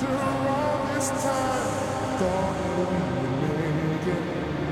all this time, thought we would make it.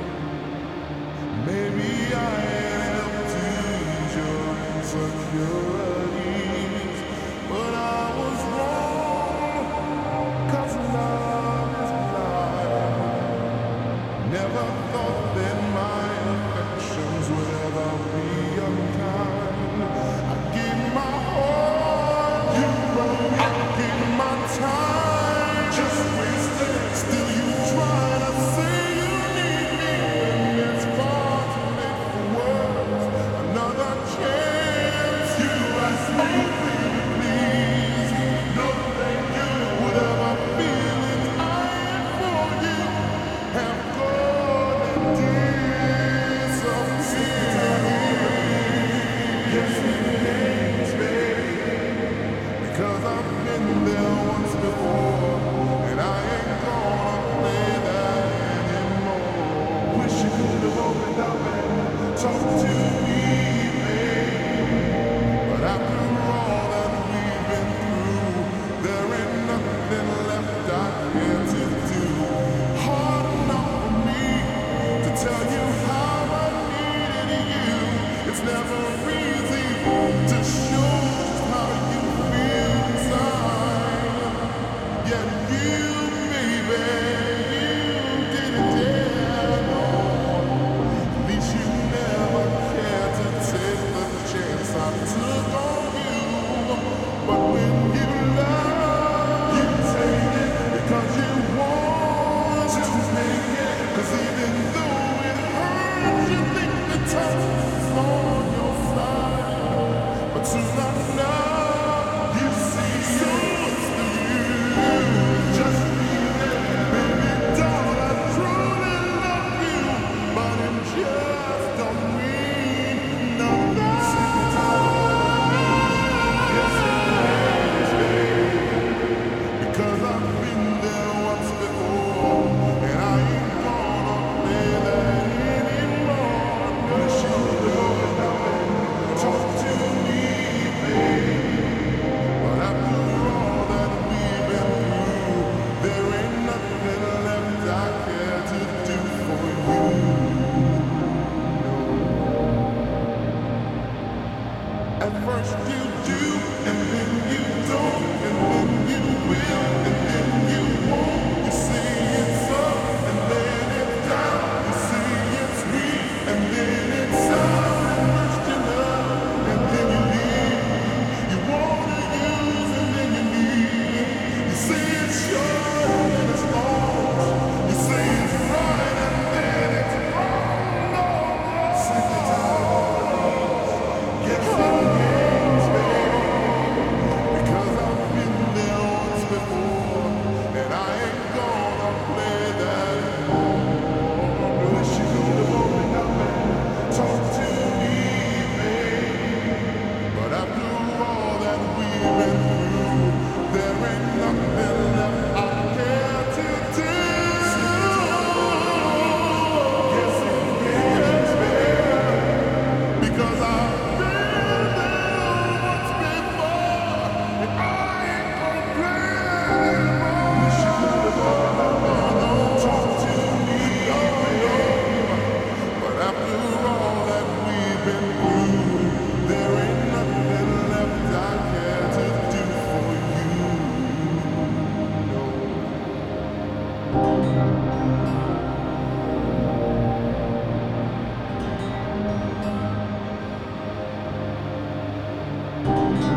Maybe I am too your insecurities, but I was wrong, 'cause love is blind. Never thought that my affections would ever be unkind. I gave my heart, you broke. I gave my time, just wasted. Still you try to say you need me, and it's far too late for words. Another chance, you ask me, please. No thank you. Whatever feelings I had for you have gone and disappeared. Yes, it is, baby, because I've been there once before, and I ain't gonna play that anymore. Wish you could have opened up and talked to me, baby, but after all that we've been through, there ain't nothing left I care to do. Hard enough for me to tell you how I needed you. It's never easy to show just how you feel inside. Yet you, baby, you didn't dare, no. At least you never cared to take the chance I took on you. But when you love, you take it because you want to make it. 'Cause even though it hurts, you think the time is on your side. But soon enough, you see so it's the you. Just leave it, baby doll. I truly love you, but it just don't mean nothing. Yes, it is, baby, because I've been there once before, and I ain't gonna play that anymore. Wish you would open up and talk to me, baby. But after all that we've been through, there ain't nothing left I care to do for you. At first you do, and then you don't, and then you will, and then you won't. You say it's up, and then it's down. You say it's weak, and then it's sound. At first you love, and then you leave. You wanna use, and then you need. You say it's short, and then it's long. You say it's right, and then it's wrong. No, sick and tired. Yes, it is, baby, because I've been there once before, and I ain't gonna play that anymore. Wish you could have opened up and talked to me, baby. But after all that we've been through, there ain't nothing left I care to do. Yes, it is, baby, because I've been there once before, and I ain't gonna play anymore. Wish you could have opened up and talked to me, baby. But after all that we've been through, there ain't nothing left I care to do for you. No.